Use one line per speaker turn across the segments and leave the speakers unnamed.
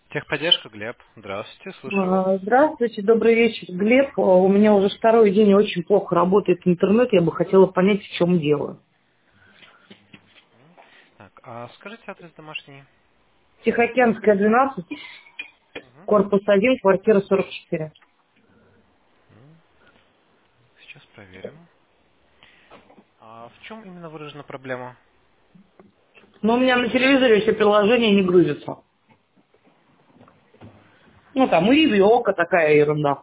Техподдержка, Глеб. Здравствуйте, слушаю вас.
Здравствуйте, добрый вечер, Глеб. У меня уже второй день очень плохо работает интернет. Я бы хотела понять, в чем дело.
Так, а скажите адрес домашний.
Тихоокеанская, 12,
Мгм.
корпус 1, квартира 44.
Сейчас проверим. А в чем именно выражена проблема?
Но у меня на телевизоре все приложения не грузятся. Ну, там Иви, Ока, такая ерунда.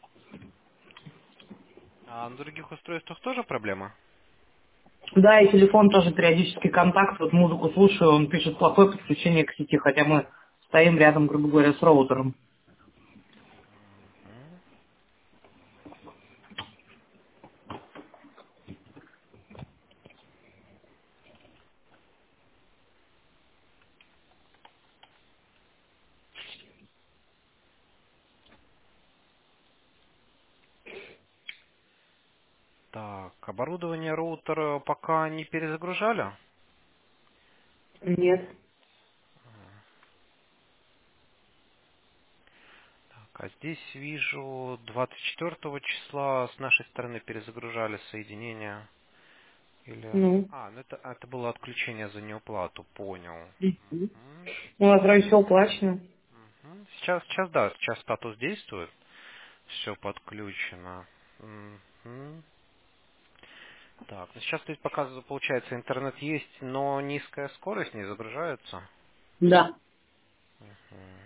А на других устройствах тоже проблема?
Да, и телефон тоже периодически контакт. Вот музыку слушаю, он пишет плохое подключение к сети, хотя мы стоим рядом, грубо говоря, с роутером.
Мгм. Так, оборудование роутера пока не перезагружали?
Нет.
Так, а здесь вижу 24 числа с нашей стороны перезагружали соединение. Или...
Ну.
Ну это было отключение за неуплату, понял.
Мгм.
Мгм.
У нас вроде все оплачено.
Мгм. Сейчас, да, сейчас статус действует. Все подключено. Мгм. Так, ну сейчас здесь показываю, получается, интернет есть, но низкая скорость не загружается.
Да.
Мгм.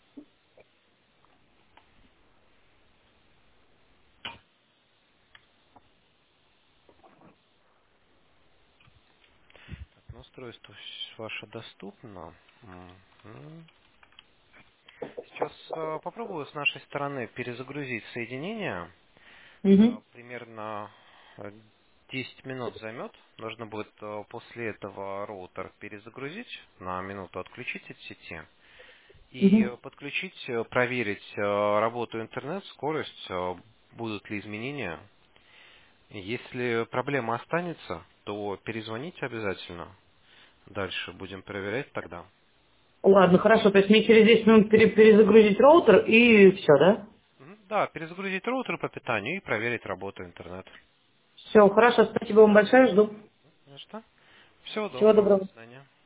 Так, ну, устройство ваше доступно. Мгм. Сейчас попробую с нашей стороны перезагрузить соединение.
Угу.
Примерно 10 минут займет. Нужно будет после этого роутер перезагрузить, на минуту отключить от сети. И
Угу.
подключить, проверить работу интернет, скорость, будут ли изменения. Если проблема останется, то перезвоните обязательно. Дальше будем проверять тогда.
Ладно, хорошо. То есть мне через 10 минут перезагрузить роутер и все, да?
Да, перезагрузить роутер по питанию и проверить работу интернета.
Все, хорошо. Спасибо вам большое. Жду.
Ну что? Всего
Всего
доброго, до
доброго.
свидания.